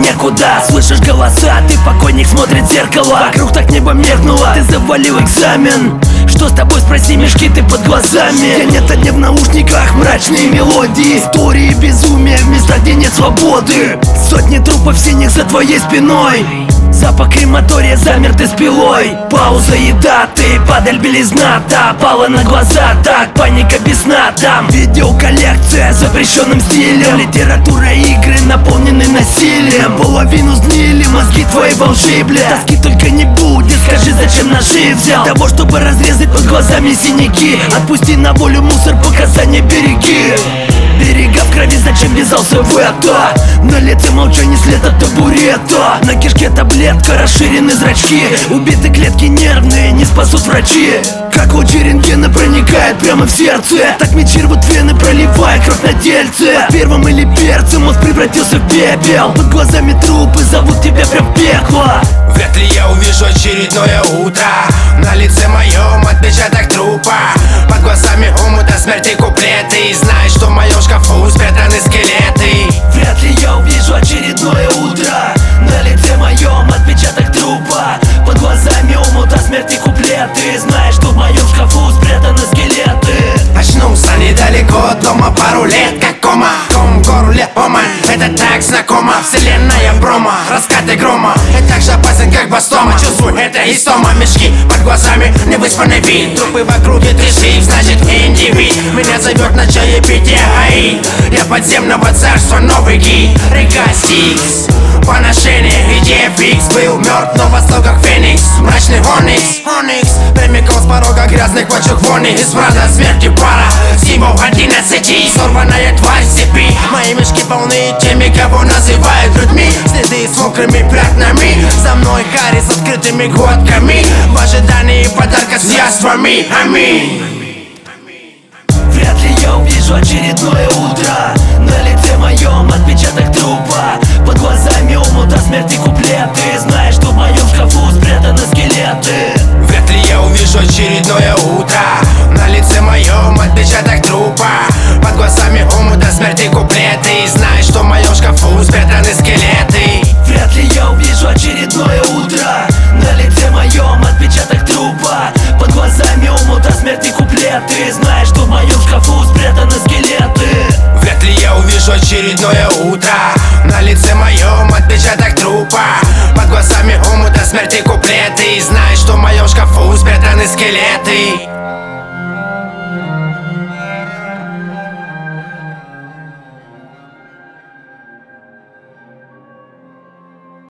некуда. Слышишь голоса, ты покойник, смотрит в зеркало. Вокруг так небо меркнуло, ты завалил экзамен. Что с тобой, спроси, мешки ты под глазами. Гонят одни в наушниках мрачные мелодии. Истории безумия в местах, где нет свободы. Сотни трупов синих за твоей спиной. Запах крематория замер ты с пилой. Пауза, еда, ты, падаль, белизна. Та пала на глаза, так, паника без сна. Там видеоколлекция с запрещенным стилем. Литература, игры наполнены насилием. Половину сгнили, мозги твои волшебли. Тоски только не будет, скажи, зачем ножи взял? Того, чтобы разрезать под глазами синяки. Отпусти на волю мусор, показания береги. Берега в крови, зачем ввязался в это? На лице молчание, след от табурета. На кишке таблетка, расширены зрачки. Убиты клетки нервные, не спасут врачи. Как лучи рентгена проникает прямо в сердце. Так мечи рвут вены, проливая кровь на тельце. Под первым или перцем мозг превратился в пепел. Под глазами трупы зовут тебя прям в пекло. Вряд ли я увижу очередное утро. На лице моем отпечаток трупа. Под глазами омута смерти куплеты. И знаешь, что в моем шкафу спрятаны скелеты. Вряд ли я увижу очередное утро. На лице моем отпечаток трупа. Под глазами омута смерти куплеты. Знаешь, что в моем шкафу спрятаны скелеты. Очнулся недалеко от дома, пару лет как кома. Ком в горле, оман, это так знакомо. Вселенная промо, раскаты грома. Это так же опасен, как бастома. Чувствую, это истома. Мешки под глазами, невыспанный вид. Трупы в округе, ты жив, значит индивид. Меня зовет на чаепитие АИ. Я подземного царства, новый гид. Река Стикс, поношение, идея фикс. Был мертв, но во слогах феникс. Мрачный Оникс, прямиком с порога грязных почек вони. Из врата смерти пара, символ 11. Сорванная тварь в цепи. Мои мешки полны теми, кого называют людьми. Следы с мокрыми пятнами. За мной Харри с открытыми глотками. В ожидании подарка с яствами. Аминь. Вряд ли я увижу очередное утро. На лице моем отпечаток трупа. Под глазами омута смерти куплеты. Знаешь, что в моем шкафу спрятаны скелеты. Вряд ли я увижу очередное утро. На лице моем отпечаток трупа. Под глазами омута смерти куплеты. И знаешь, что в моем шкафу спрятаны скелеты. Вряд ли я увижу очередное утро. На лице моем отпечаток трупа. Под глазами омута смерти куплеты. Знаешь, что в моем шкафу спрятаны скелеты. Вряд ли я увижу очередное утро. На лице моем отпечаток трупа. Под глазами омута смерти куплеты. И знаешь, что в моем шкафу спрятаны скелеты.